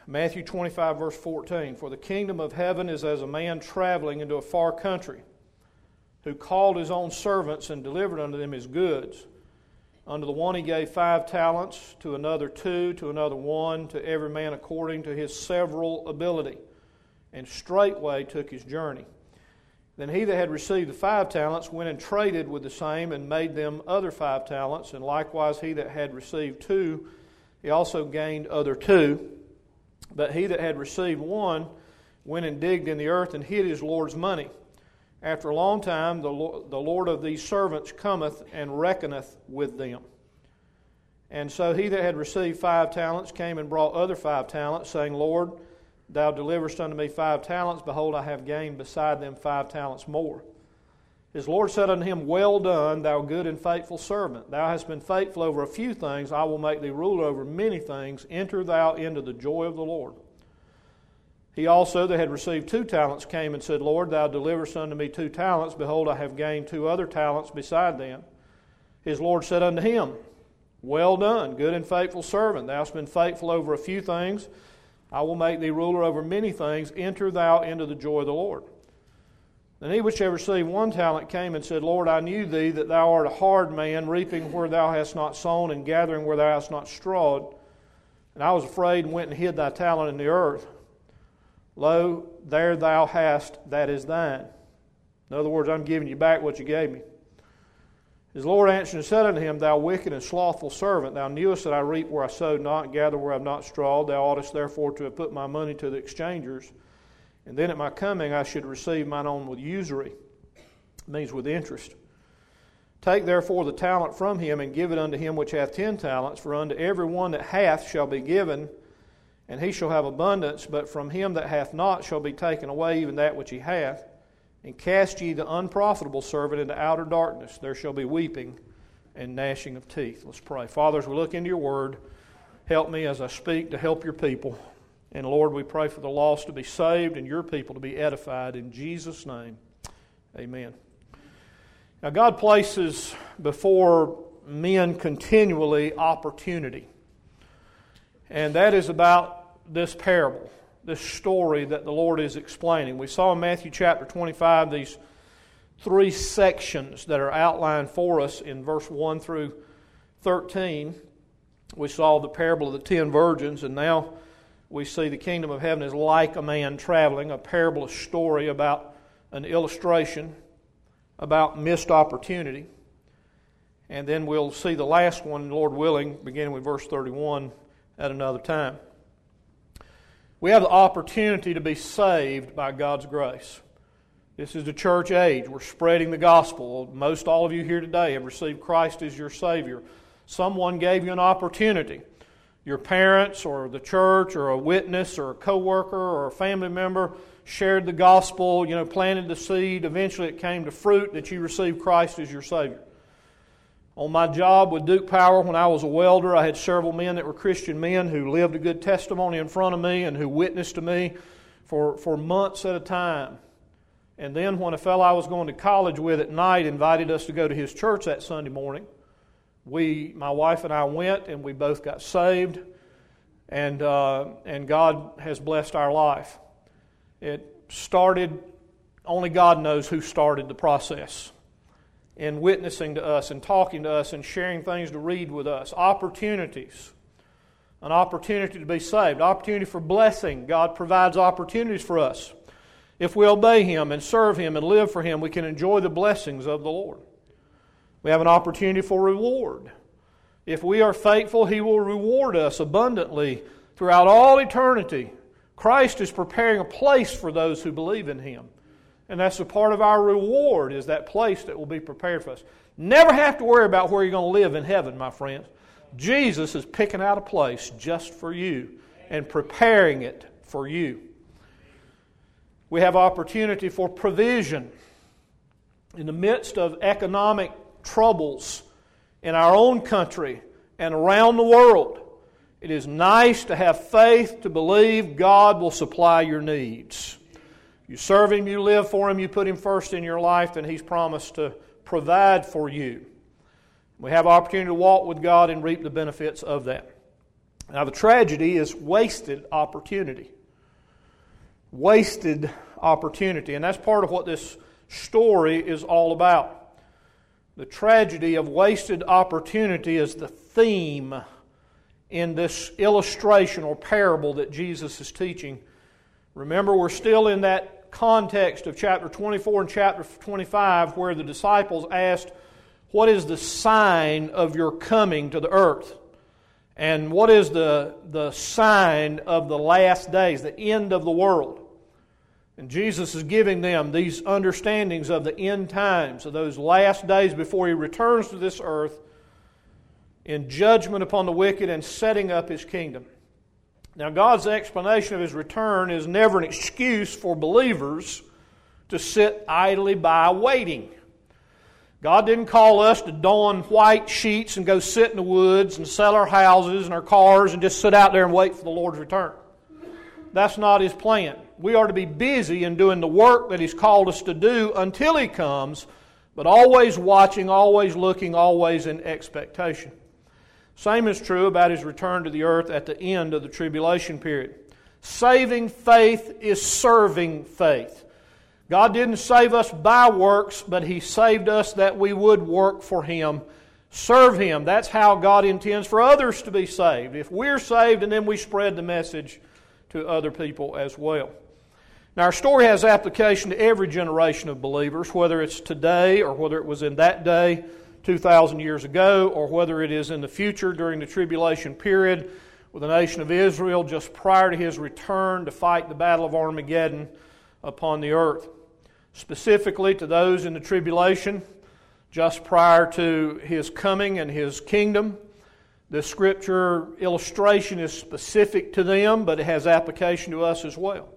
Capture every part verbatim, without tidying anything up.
Matthew twenty-five, verse fourteen, "For the kingdom of heaven is as a man traveling into a far country, who called his own servants and delivered unto them his goods. Unto the one he gave five talents, to another two, to another one, to every man according to his several ability. And straightway took his journey. Then he that had received the five talents went and traded with the same, and made them other five talents. And likewise he that had received two, he also gained other two. But he that had received one went and digged in the earth and hid his Lord's money. After a long time the Lord of these servants cometh and reckoneth with them. And so he that had received five talents came and brought other five talents, saying, Lord, thou deliverest unto me five talents. Behold, I have gained beside them five talents more. His Lord said unto him, Well done, thou good and faithful servant. Thou hast been faithful over a few things. I will make thee ruler over many things. Enter thou into the joy of the Lord. He also that had received two talents came and said, Lord, thou deliverest unto me two talents. Behold, I have gained two other talents beside them. His Lord said unto him, Well done, good and faithful servant. Thou hast been faithful over a few things. I will make thee ruler over many things. Enter thou into the joy of the Lord. Then he which had received one talent came and said, Lord, I knew thee that thou art a hard man, reaping where thou hast not sown, and gathering where thou hast not strawed. And I was afraid and went and hid thy talent in the earth. Lo, there thou hast, that is thine. In other words, I'm giving you back what you gave me. His Lord answered and said unto him, Thou wicked and slothful servant, thou knewest that I reap where I sowed not, and gather where I have not strawed. Thou oughtest therefore to have put my money to the exchangers, and then at my coming I should receive mine own with usury. It means with interest. Take therefore the talent from him, and give it unto him which hath ten talents, for unto every one that hath shall be given, and he shall have abundance, but from him that hath not shall be taken away even that which he hath. And cast ye the unprofitable servant into outer darkness. There shall be weeping and gnashing of teeth. Let's pray. Father, as we look into your word, help me as I speak to help your people. And Lord, we pray for the lost to be saved and your people to be edified. In Jesus' name, amen. Now God places before men continually opportunity. And that is about this parable, this story that the Lord is explaining. We saw in Matthew chapter twenty-five these three sections that are outlined for us in verse one through thirteen. We saw the parable of the ten virgins, and now we see the kingdom of heaven is like a man traveling, a parable, a story about an illustration about missed opportunity. And then we'll see the last one, Lord willing, beginning with verse thirty-one, at another time. We have the opportunity to be saved by God's grace. This is the church age. We're spreading the gospel. Most all of you here today have received Christ as your Savior. Someone gave you an opportunity. Your parents or the church or a witness or a coworker or a family member shared the gospel, you know, planted the seed. Eventually it came to fruit that you received Christ as your Savior. On my job with Duke Power, when I was a welder, I had several men that were Christian men who lived a good testimony in front of me and who witnessed to me for, for months at a time. And then when a fellow I was going to college with at night invited us to go to his church that Sunday morning, we, my wife and I went, and we both got saved, and uh, and God has blessed our life. It started, only God knows who started the process in witnessing to us and talking to us and sharing things to read with us. Opportunities. An opportunity to be saved. Opportunity for blessing. God provides opportunities for us. If we obey Him and serve Him and live for Him, we can enjoy the blessings of the Lord. We have an opportunity for reward. If we are faithful, He will reward us abundantly throughout all eternity. Christ is preparing a place for those who believe in Him. And that's a part of our reward, is that place that will be prepared for us. Never have to worry about where you're going to live in heaven, my friends. Jesus is picking out a place just for you and preparing it for you. We have opportunity for provision. In the midst of economic troubles in our own country and around the world, it is nice to have faith to believe God will supply your needs. You serve Him, you live for Him, you put Him first in your life, and He's promised to provide for you. We have opportunity to walk with God and reap the benefits of that. Now, the tragedy is wasted opportunity. Wasted opportunity. And that's part of what this story is all about. The tragedy of wasted opportunity is the theme in this illustration or parable that Jesus is teaching. Remember, we're still in that context of chapter twenty-four and chapter twenty-five where the disciples asked, what is the sign of your coming to the earth? And what is the, the sign of the last days, the end of the world? And Jesus is giving them these understandings of the end times, of those last days before He returns to this earth in judgment upon the wicked and setting up His kingdom. Now, God's explanation of His return is never an excuse for believers to sit idly by waiting. God didn't call us to don white sheets and go sit in the woods and sell our houses and our cars and just sit out there and wait for the Lord's return. That's not His plan. We are to be busy in doing the work that He's called us to do until He comes, but always watching, always looking, always in expectation. Same is true about His return to the earth at the end of the tribulation period. Saving faith is serving faith. God didn't save us by works, but He saved us that we would work for Him, serve Him. That's how God intends for others to be saved. If we're saved, and then we spread the message to other people as well. Now, our story has application to every generation of believers, whether it's today or whether it was in that day two thousand years ago, or whether it is in the future during the tribulation period with the nation of Israel just prior to His return to fight the battle of Armageddon upon the earth. Specifically to those in the tribulation just prior to His coming and His kingdom, the Scripture illustration is specific to them, but it has application to us as well.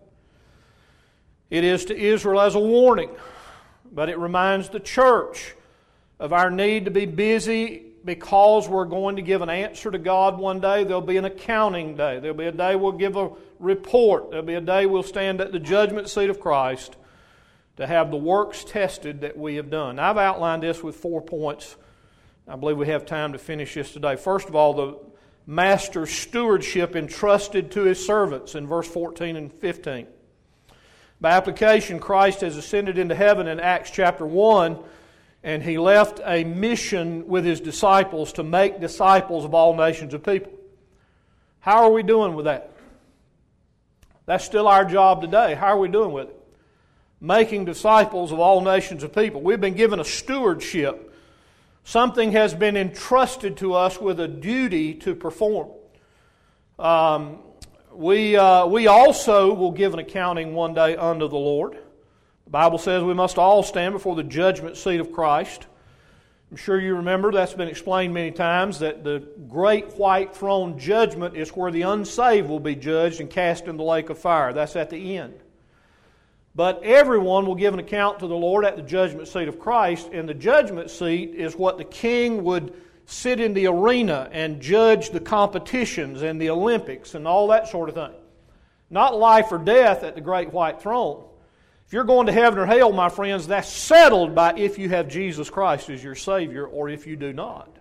It is to Israel as a warning, but it reminds the church of our need to be busy because we're going to give an answer to God one day. There'll be an accounting day. There'll be a day we'll give a report. There'll be a day we'll stand at the judgment seat of Christ to have the works tested that we have done. Now, I've outlined this with four points. I believe we have time to finish this today. First of all, the master's stewardship entrusted to his servants in verse fourteen and fifteen. By application, Christ has ascended into heaven in Acts chapter one, and He left a mission with His disciples to make disciples of all nations of people. How are we doing with that? That's still our job today. How are we doing with it? Making disciples of all nations of people. We've been given a stewardship. Something has been entrusted to us with a duty to perform. Um, we, uh, we also will give an accounting one day unto the Lord. The Bible says we must all stand before the judgment seat of Christ. I'm sure you remember that's been explained many times that the great white throne judgment is where the unsaved will be judged and cast in the lake of fire. That's at the end. But everyone will give an account to the Lord at the judgment seat of Christ, and the judgment seat is what the king would sit in the arena and judge the competitions and the Olympics and all that sort of thing. Not life or death at the great white throne. If you're going to heaven or hell, my friends, that's settled by if you have Jesus Christ as your Savior or if you do not.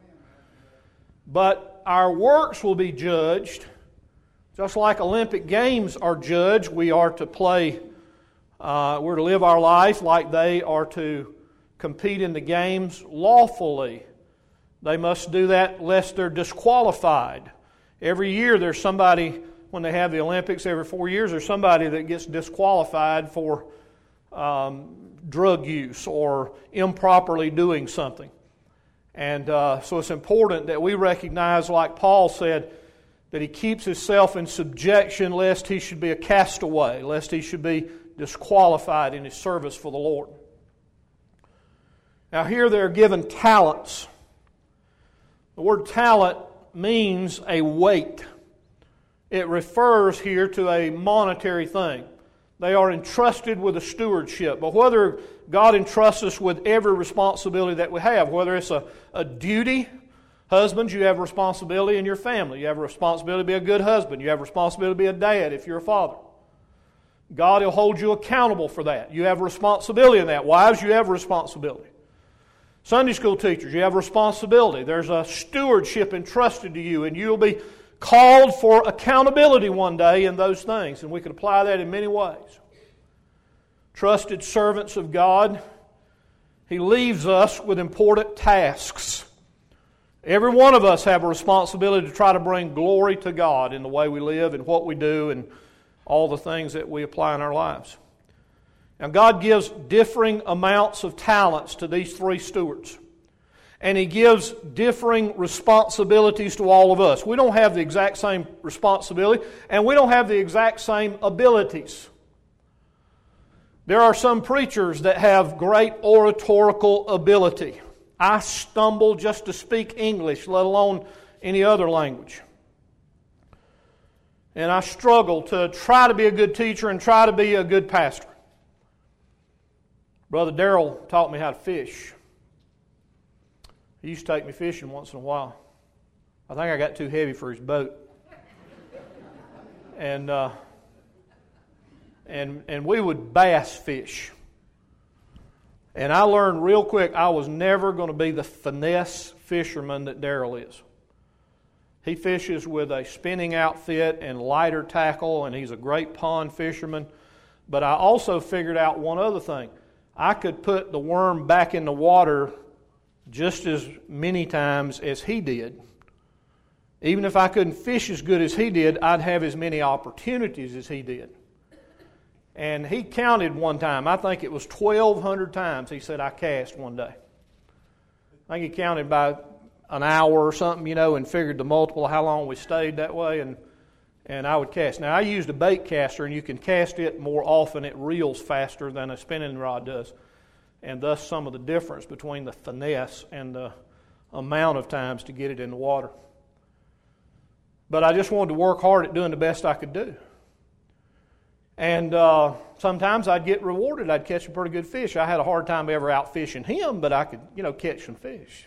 But our works will be judged, just like Olympic Games are judged. We are to play Uh, we're to live our life like they are to compete in the games lawfully. They must do that lest they're disqualified. Every year there's somebody, when they have the Olympics every four years, there's somebody that gets disqualified for um, drug use or improperly doing something. And uh, so it's important that we recognize, like Paul said, that he keeps himself in subjection lest he should be a castaway, lest he should be disqualified in his service for the Lord. Now here they're given talents. The word talent means a weight. It refers here to a monetary thing. They are entrusted with a stewardship. But whether God entrusts us with every responsibility that we have, whether it's a, a duty, husbands, you have a responsibility in your family. You have a responsibility to be a good husband. You have a responsibility to be a dad if you're a father. God will hold you accountable for that. You have a responsibility in that. Wives, you have a responsibility. Sunday school teachers, you have a responsibility. There's a stewardship entrusted to you, and you'll be called for accountability one day in those things, and we could apply that in many ways. Trusted servants of God, He leaves us with important tasks. Every one of us have a responsibility to try to bring glory to God in the way we live and what we do and all the things that we apply in our lives. Now, God gives differing amounts of talents to these three stewards. And He gives differing responsibilities to all of us. We don't have the exact same responsibility, and we don't have the exact same abilities. There are some preachers that have great oratorical ability. I stumble just to speak English, let alone any other language. And I struggle to try to be a good teacher and try to be a good pastor. Brother Darrell taught me how to fish. He used to take me fishing once in a while. I think I got too heavy for his boat. And uh, and and we would bass fish. And I learned real quick I was never going to be the finesse fisherman that Darrell is. He fishes with a spinning outfit and lighter tackle, and he's a great pond fisherman. But I also figured out one other thing. I could put the worm back in the water just as many times as he did. Even if I couldn't fish as good as he did, I'd have as many opportunities as he did. And he counted one time, I think it was twelve hundred times he said I cast one day. I think he counted by an hour or something, you know, and figured the multiple of how long we stayed that way, and and I would cast. Now, I used a bait caster, and you can cast it more often. It reels faster than a spinning rod does. And thus some of the difference between the finesse and the amount of times to get it in the water. But I just wanted to work hard at doing the best I could do. And uh, sometimes I'd get rewarded. I'd catch a pretty good fish. I had a hard time ever out fishing him, but I could, you know, catch some fish.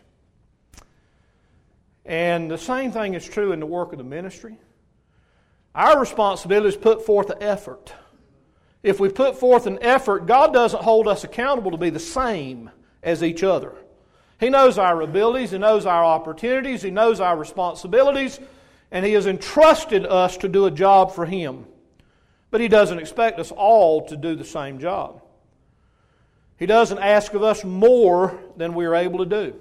And the same thing is true in the work of the ministry. Our responsibility is to put forth the effort. If we put forth an effort, God doesn't hold us accountable to be the same as each other. He knows our abilities, He knows our opportunities, He knows our responsibilities, and He has entrusted us to do a job for Him. But He doesn't expect us all to do the same job. He doesn't ask of us more than we are able to do.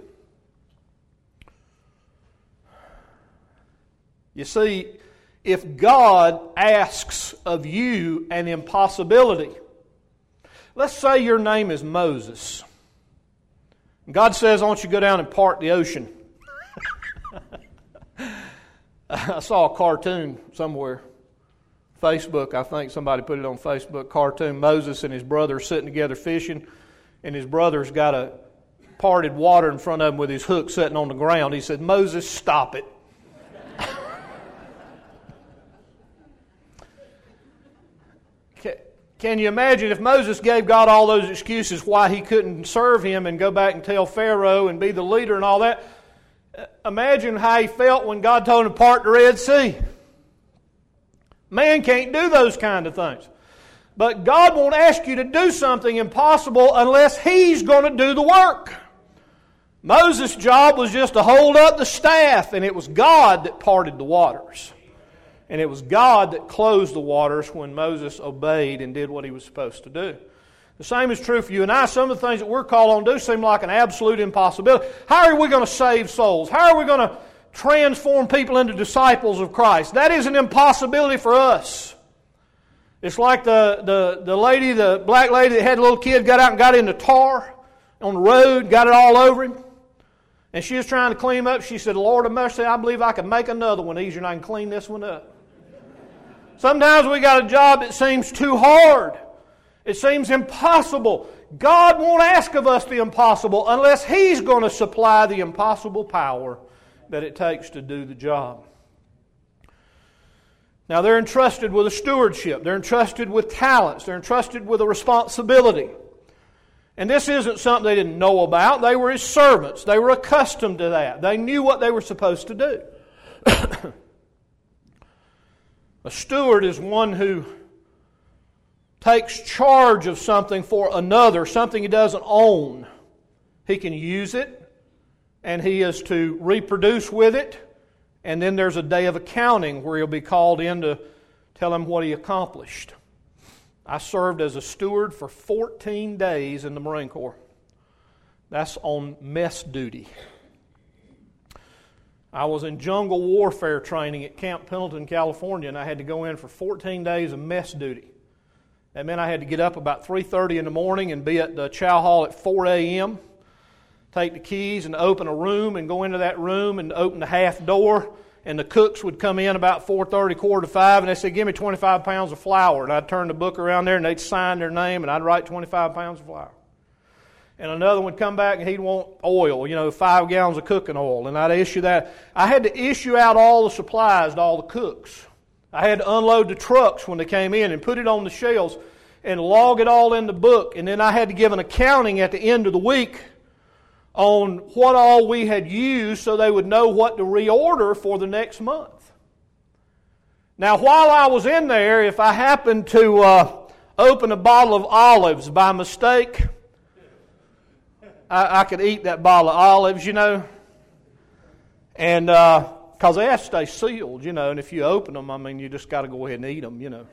You see, if God asks of you an impossibility, let's say your name is Moses. God says, I want you to go down and part the ocean. I saw a cartoon somewhere. Facebook, I think somebody put it on Facebook, cartoon, Moses and his brother sitting together fishing, and his brother's got a parted water in front of him with his hook sitting on the ground. He said, Moses, stop it. Can you imagine if Moses gave God all those excuses why he couldn't serve Him and go back and tell Pharaoh and be the leader and all that? Imagine how he felt when God told him to part the Red Sea. Man can't do those kind of things. But God won't ask you to do something impossible unless He's going to do the work. Moses' job was just to hold up the staff, and it was God that parted the waters. And it was God that closed the waters when Moses obeyed and did what he was supposed to do. The same is true for you and I. Some of the things that we're called on to do seem like an absolute impossibility. How are we going to save souls? How are we going to transform people into disciples of Christ? That is an impossibility for us. It's like the, the, the lady, the black lady that had a little kid, got out and got into tar on the road, got it all over him. And she was trying to clean him up. She said, Lord of mercy, I believe I can make another one easier and I can clean this one up. Sometimes we got a job that seems too hard. It seems impossible. God won't ask of us the impossible unless He's going to supply the impossible power that it takes to do the job. Now, they're entrusted with a stewardship. They're entrusted with talents. They're entrusted with a responsibility. And this isn't something they didn't know about. They were His servants. They were accustomed to that. They knew what they were supposed to do. A steward is one who takes charge of something for another, something he doesn't own. He can use it, and he is to reproduce with it, And then there's a day of accounting where he'll be called in to tell him what he accomplished. I served as a steward for fourteen days in the Marine Corps. That's on mess duty. I was in jungle warfare training at Camp Pendleton, California, and I had to go in for fourteen days of mess duty. That meant I had to get up about three thirty in the morning and be at the chow hall at four a.m., take the keys and open a room and go into that room and open the half door, and the cooks would come in about four thirty, quarter to five, and they said, give me twenty-five pounds of flour. And I'd turn the book around there, and they'd sign their name, and I'd write twenty-five pounds of flour. And another one would come back and he'd want oil, you know, five gallons of cooking oil. And I'd issue that. I had to issue out all the supplies to all the cooks. I had to unload the trucks when they came in and put it on the shelves and log it all in the book. And then I had to give an accounting at the end of the week on what all we had used so they would know what to reorder for the next month. Now, while I was in there, if I happened to uh, open a bottle of olives by mistake, I, I could eat that bottle of olives, you know, and because uh, they have to stay sealed, you know, and if you open them, I mean, you just got to go ahead and eat them, you know.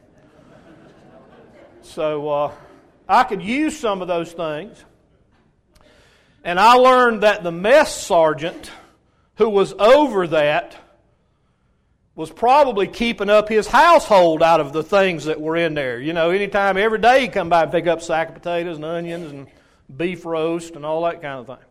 So uh, I could use some of those things, and I learned that the mess sergeant who was over that was probably keeping up his household out of the things that were in there. You know, anytime, every day he'd come by and pick up a sack of potatoes and onions and beef roast and all that kind of thing.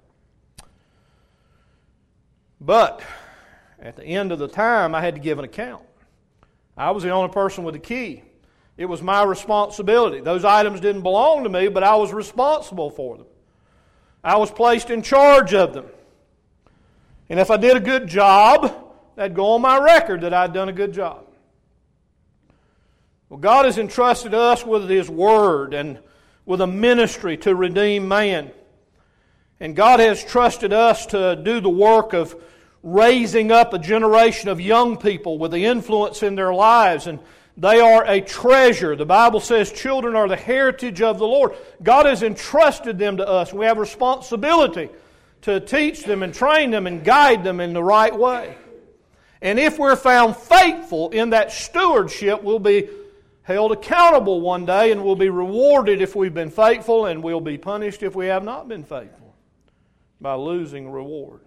But at the end of the time, I had to give an account. I was the only person with the key. It was my responsibility. Those items didn't belong to me, but I was responsible for them. I was placed in charge of them. And if I did a good job, that'd go on my record that I'd done a good job. Well, God has entrusted us with His Word and with a ministry to redeem man. And God has trusted us to do the work of raising up a generation of young people with the influence in their lives. And they are a treasure. The Bible says children are the heritage of the Lord. God has entrusted them to us. We have a responsibility to teach them and train them and guide them in the right way. And if we're found faithful in that stewardship, we'll be held accountable one day, and we'll be rewarded if we've been faithful, and we'll be punished if we have not been faithful by losing reward.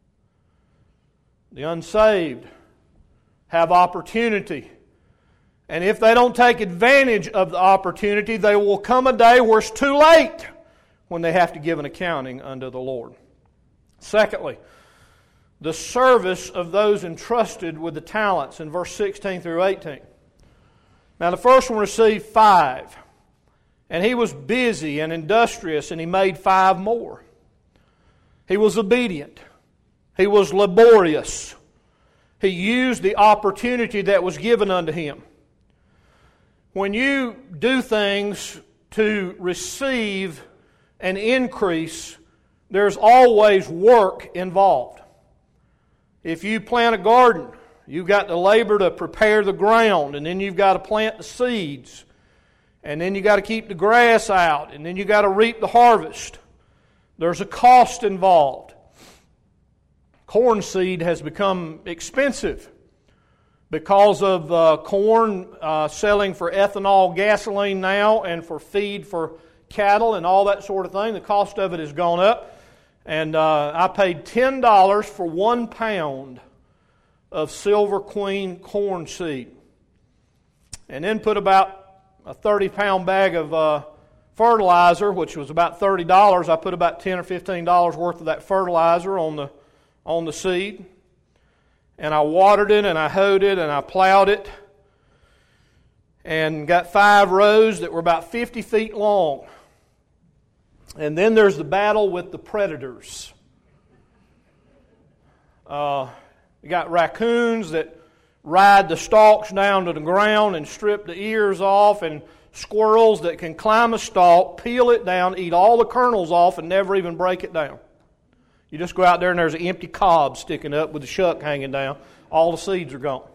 The unsaved have opportunity, and if they don't take advantage of the opportunity, there will come a day where it's too late when they have to give an accounting unto the Lord. Secondly, the service of those entrusted with the talents in verse sixteen through eighteen. Now the first one received five, and he was busy and industrious, and he made five more. He was obedient. He was laborious. He used the opportunity that was given unto him. When you do things to receive an increase, there's always work involved. If you plant a garden, you've got to labor to prepare the ground, and then you've got to plant the seeds, and then you've got to keep the grass out, and then you've got to reap the harvest. There's a cost involved. Corn seed has become expensive because of uh, corn uh, selling for ethanol gasoline now and for feed for cattle and all that sort of thing. The cost of it has gone up. And uh, I paid ten dollars for one pound of Silver Queen corn seed. And then put about a thirty pound bag of uh, fertilizer, which was about thirty dollars. I put about ten or fifteen dollars worth of that fertilizer on the, on the seed. And I watered it, and I hoed it, and I plowed it. And got five rows that were about fifty feet long. And then there's the battle with the predators. Uh, you got raccoons that ride the stalks down to the ground and strip the ears off, and squirrels that can climb a stalk, peel it down, eat all the kernels off, and never even break it down. You just go out there and there's an empty cob sticking up with the shuck hanging down. All the seeds are gone.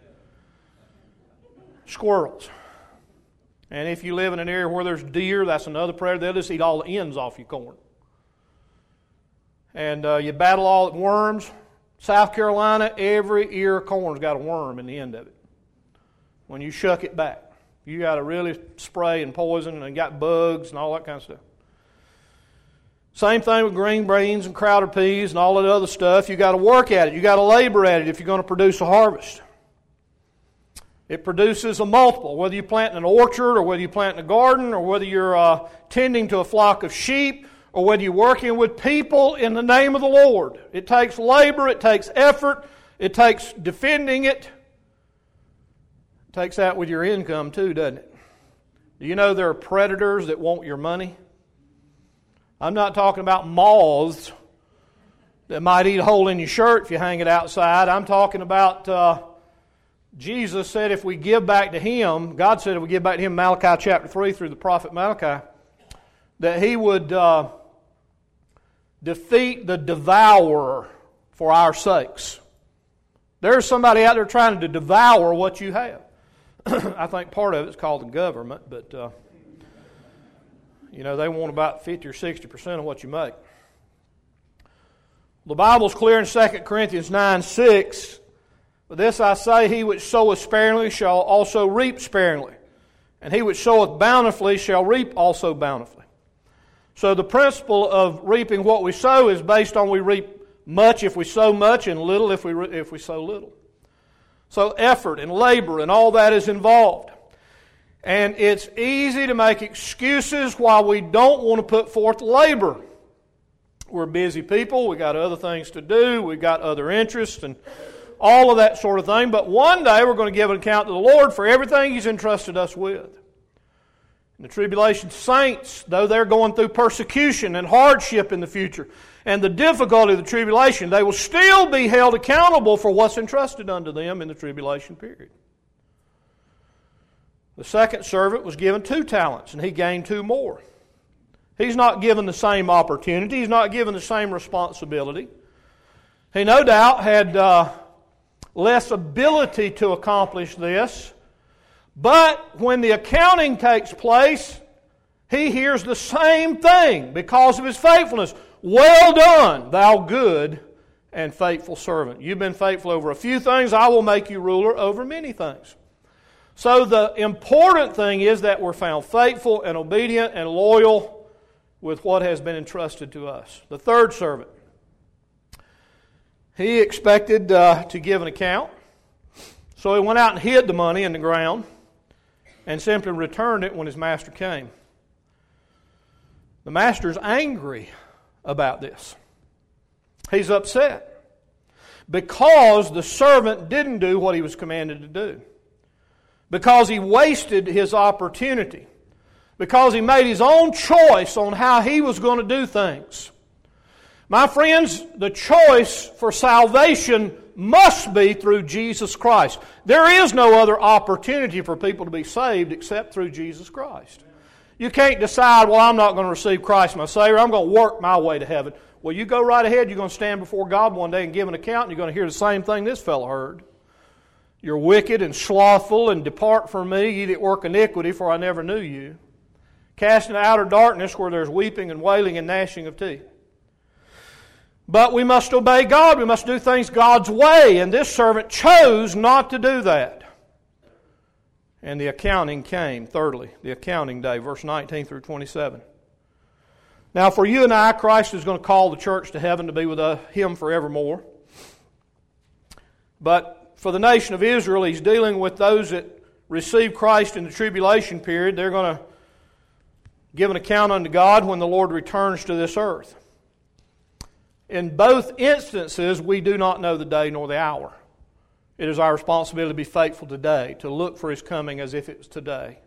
Squirrels. And if you live in an area where there's deer, that's another predator. They'll just eat all the ends off your corn. And uh, you battle all the worms. South Carolina, every ear of corn's got a worm in the end of it. When you shuck it back, you got to really spray and poison and got bugs and all that kind of stuff. Same thing with green beans and crowder peas and all that other stuff. You got to work at it. You got to labor at it if you're going to produce a harvest. It produces a multiple, whether you plant in an orchard or whether you plant in a garden or whether you're uh, tending to a flock of sheep or whether you're working with people in the name of the Lord. It takes labor, it takes effort, it takes defending it. It takes that with your income too, doesn't it? Do you know there are predators that want your money? I'm not talking about moths that might eat a hole in your shirt if you hang it outside. I'm talking about, uh, Jesus said if we give back to Him, God said if we give back to Him, Malachi chapter three through the prophet Malachi, that He would uh, defeat the devourer for our sakes. There's somebody out there trying to devour what you have. I think part of it's called the government, but... Uh, You know, they want about fifty or sixty percent of what you make. The Bible's clear in Second Corinthians nine six. But this I say, he which soweth sparingly shall also reap sparingly. And he which soweth bountifully shall reap also bountifully. So the principle of reaping what we sow is based on we reap much if we sow much and little if we if we sow little. So effort and labor and all that is involved. And it's easy to make excuses why we don't want to put forth labor. We're busy people, we got other things to do, we got other interests and all of that sort of thing. But one day we're going to give an account to the Lord for everything He's entrusted us with. And the tribulation saints, though they're going through persecution and hardship in the future, and the difficulty of the tribulation, they will still be held accountable for what's entrusted unto them in the tribulation period. The second servant was given two talents, and he gained two more. He's not given the same opportunity. He's not given the same responsibility. He no doubt had uh, less ability to accomplish this, but when the accounting takes place, he hears the same thing because of his faithfulness. Well done, thou good and faithful servant. You've been faithful over a few things, I will make you ruler over many things. So the important thing is that we're found faithful and obedient and loyal with what has been entrusted to us. The third servant, he expected uh, to give an account. So he went out and hid the money in the ground and simply returned it when his master came. The master's angry about this. He's upset because the servant didn't do what he was commanded to do. Because he wasted his opportunity. Because he made his own choice on how he was going to do things. My friends, the choice for salvation must be through Jesus Christ. There is no other opportunity for people to be saved except through Jesus Christ. You can't decide, well, I'm not going to receive Christ my Savior. I'm going to work my way to heaven. Well, you go right ahead. You're going to stand before God one day and give an account, and you're going to hear the same thing this fellow heard. You're wicked and slothful, and depart from me, ye that work iniquity, for I never knew you. Cast into outer darkness where there's weeping and wailing and gnashing of teeth. But we must obey God. We must do things God's way. And this servant chose not to do that. And the accounting came. Thirdly, the accounting day, verse nineteen through twenty-seven. Now for you and I, Christ is going to call the church to heaven to be with Him forevermore. But for the nation of Israel, He's dealing with those that receive Christ in the tribulation period. They're going to give an account unto God when the Lord returns to this earth. In both instances, we do not know the day nor the hour. It is our responsibility to be faithful today, to look for His coming as if it was today.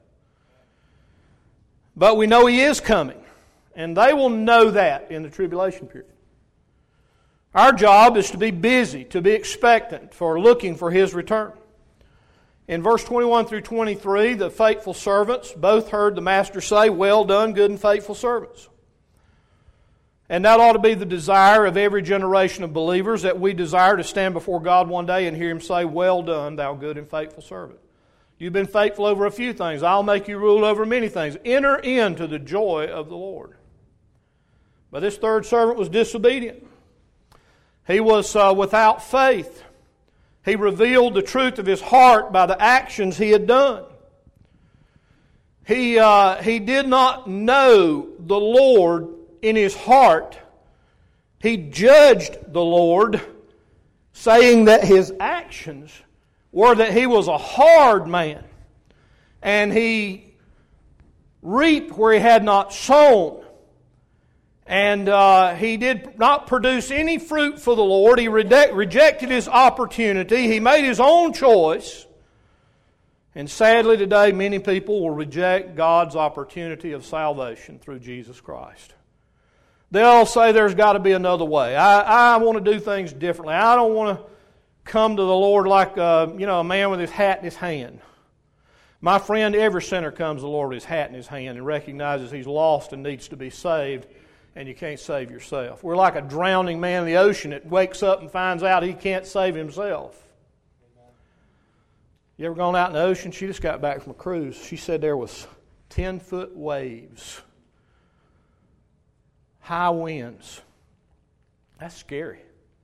But we know He is coming, and they will know that in the tribulation period. Our job is to be busy, to be expectant for looking for His return. In verse twenty-one through twenty-three, the faithful servants both heard the master say, well done, good and faithful servants. And that ought to be the desire of every generation of believers, that we desire to stand before God one day and hear Him say, well done, thou good and faithful servant. You've been faithful over a few things. I'll make you rule over many things. Enter into the joy of the Lord. But this third servant was disobedient. He was uh, without faith. He revealed the truth of his heart by the actions he had done. He, uh, he did not know the Lord in his heart. He judged the Lord, saying that his actions were that he was a hard man, and he reaped where he had not sown. And uh, he did not produce any fruit for the Lord. He rede- rejected his opportunity. He made his own choice. And sadly today, many people will reject God's opportunity of salvation through Jesus Christ. They'll say there's got to be another way. I, I want to do things differently. I don't want to come to the Lord like uh, you know a man with his hat in his hand. My friend, every sinner comes to the Lord with his hat in his hand and recognizes he's lost and needs to be saved, and you can't save yourself. We're like a drowning man in the ocean that wakes up and finds out he can't save himself. You ever gone out in the ocean? She just got back from a cruise. She said there was ten-foot waves, high winds. That's scary.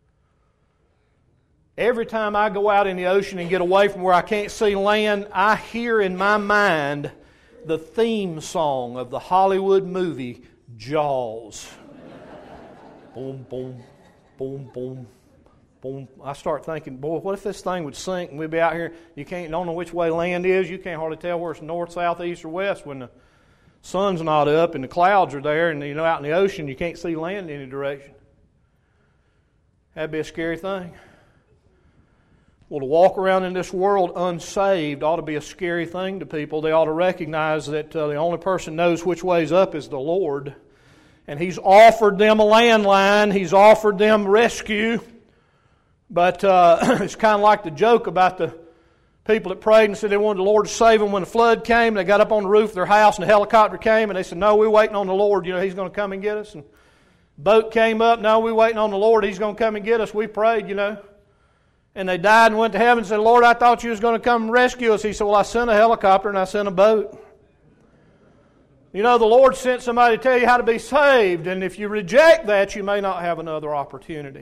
Every time I go out in the ocean and get away from where I can't see land, I hear in my mind the theme song of the Hollywood movie Jaws. Boom, boom, boom, boom, boom. I start thinking, boy, what if this thing would sink and we'd be out here, you can't don't know which way land is, you can't hardly tell where it's north, south, east, or west when the sun's not up and the clouds are there, and you know out in the ocean you can't see land in any direction. That'd be a scary thing. Well, to walk around in this world unsaved ought to be a scary thing to people. They ought to recognize that uh, the only person knows which way's up is the Lord. And He's offered them a landline. He's offered them rescue. But uh, it's kind of like the joke about the people that prayed and said they wanted the Lord to save them when the flood came. They got up on the roof of their house and the helicopter came and they said, no, we're waiting on the Lord. You know, He's going to come and get us. And boat came up. No, we're waiting on the Lord. He's going to come and get us. We prayed, you know. And they died and went to heaven and said, Lord, I thought you was going to come and rescue us. He said, well, I sent a helicopter and I sent a boat. You know, the Lord sent somebody to tell you how to be saved. And if you reject that, you may not have another opportunity.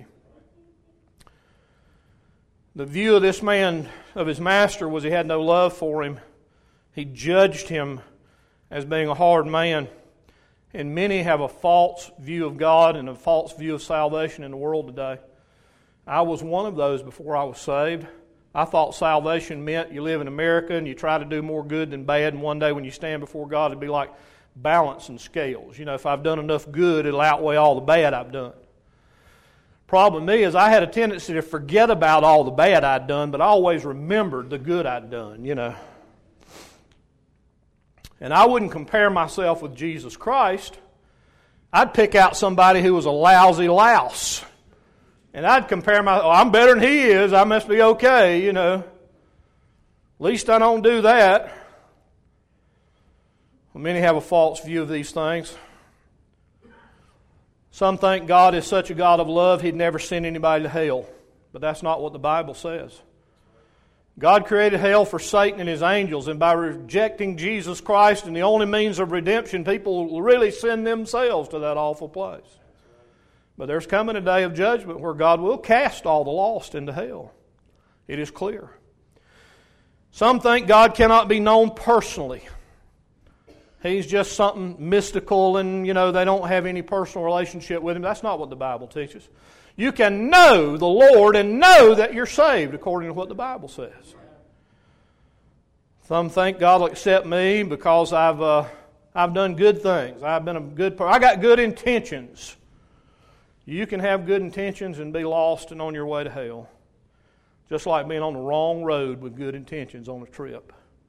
The view of this man, of his master, was he had no love for him. He judged him as being a hard man. And many have a false view of God and a false view of salvation in the world today. I was one of those before I was saved. I thought salvation meant you live in America and you try to do more good than bad, and one day when you stand before God, it'd be like balancing scales. You know, if I've done enough good, it'll outweigh all the bad I've done. Problem is, I had a tendency to forget about all the bad I'd done, but I always remembered the good I'd done, you know. And I wouldn't compare myself with Jesus Christ. I'd pick out somebody who was a lousy louse. And I'd compare my, oh, I'm better than he is, I must be okay, you know. At least I don't do that. Well, many have a false view of these things. Some think God is such a God of love, He'd never send anybody to hell. But that's not what the Bible says. God created hell for Satan and his angels, and by rejecting Jesus Christ and the only means of redemption, people will really send themselves to that awful place. But there's coming a day of judgment where God will cast all the lost into hell. It is clear. Some think God cannot be known personally. He's just something mystical and, you know, they don't have any personal relationship with Him. That's not what the Bible teaches. You can know the Lord and know that you're saved according to what the Bible says. Some think God will accept me because I've uh, I've done good things. I've been a good person. I got good intentions. You can have good intentions and be lost and on your way to hell. Just like being on the wrong road with good intentions on a trip.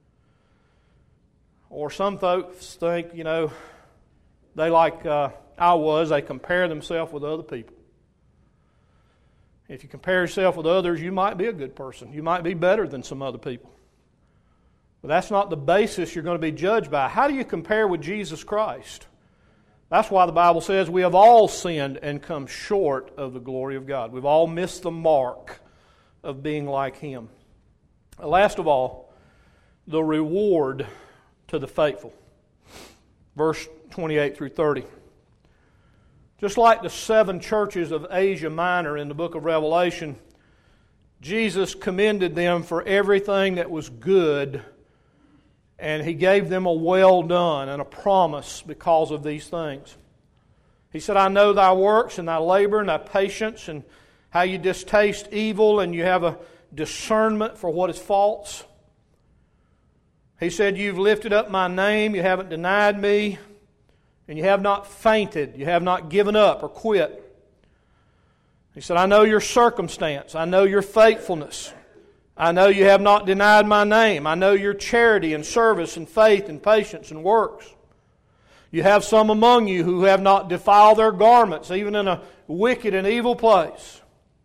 Or some folks think, you know, they like uh, I was, they compare themselves with other people. If you compare yourself with others, you might be a good person. You might be better than some other people. But that's not the basis you're going to be judged by. How do you compare with Jesus Christ? That's why the Bible says we have all sinned and come short of the glory of God. We've all missed the mark of being like Him. Last of all, the reward to the faithful. Verse twenty-eight through thirty. Just like the seven churches of Asia Minor in the book of Revelation, Jesus commended them for everything that was good, and He gave them a well done and a promise because of these things. He said, I know thy works and thy labor and thy patience and how you distaste evil and you have a discernment for what is false. He said, you've lifted up my name, you haven't denied me, and you have not fainted, you have not given up or quit. He said, I know your circumstance, I know your faithfulness, I know you have not denied my name, I know your charity and service and faith and patience and works. You have some among you who have not defiled their garments, even in a wicked and evil place.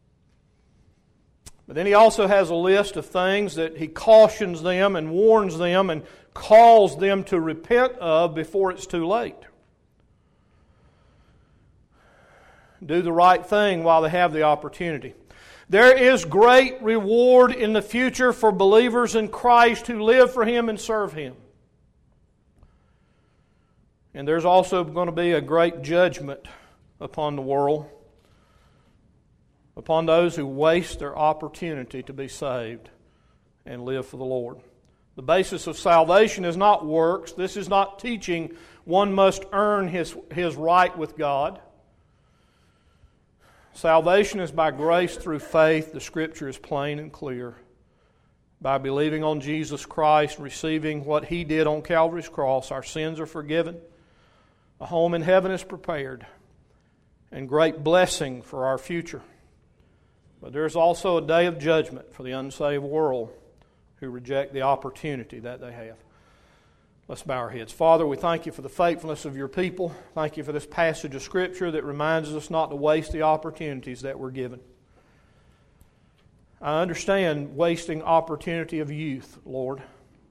But then He also has a list of things that He cautions them and warns them and calls them to repent of before it's too late. Do the right thing while they have the opportunity. There is great reward in the future for believers in Christ who live for Him and serve Him. And there's also going to be a great judgment upon the world, upon those who waste their opportunity to be saved and live for the Lord. The basis of salvation is not works. This is not teaching one must earn his, his right with God. Salvation is by grace through faith. The Scripture is plain and clear. By believing on Jesus Christ, receiving what He did on Calvary's cross, our sins are forgiven. A home in heaven is prepared, and great blessing for our future. But there's also a day of judgment for the unsaved world who reject the opportunity that they have. Let's bow our heads. Father, we thank You for the faithfulness of Your people. Thank You for this passage of Scripture that reminds us not to waste the opportunities that we're given. I understand wasting opportunity of youth, Lord.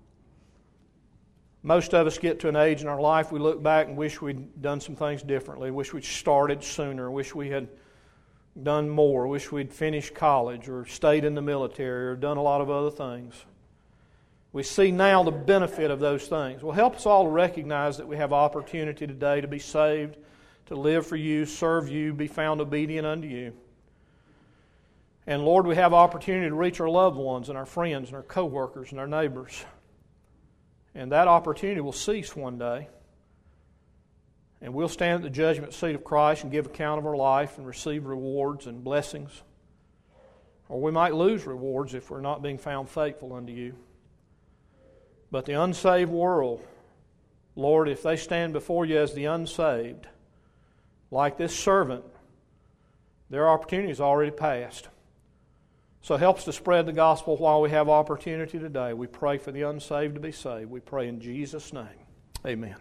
Most of us get to an age in our life we look back and wish we'd done some things differently, wish we'd started sooner, wish we had done more, wish we'd finished college or stayed in the military or done a lot of other things. We see now the benefit of those things. Well, help us all to recognize that we have opportunity today to be saved, to live for You, serve You, be found obedient unto You. And Lord, we have opportunity to reach our loved ones and our friends and our co-workers and our neighbors. And that opportunity will cease one day. And we'll stand at the judgment seat of Christ and give account of our life and receive rewards and blessings. Or we might lose rewards if we're not being found faithful unto You. But the unsaved world, Lord, if they stand before You as the unsaved, like this servant, their opportunity is already passed. So help us to spread the gospel while we have opportunity today. We pray for the unsaved to be saved. We pray in Jesus' name. Amen.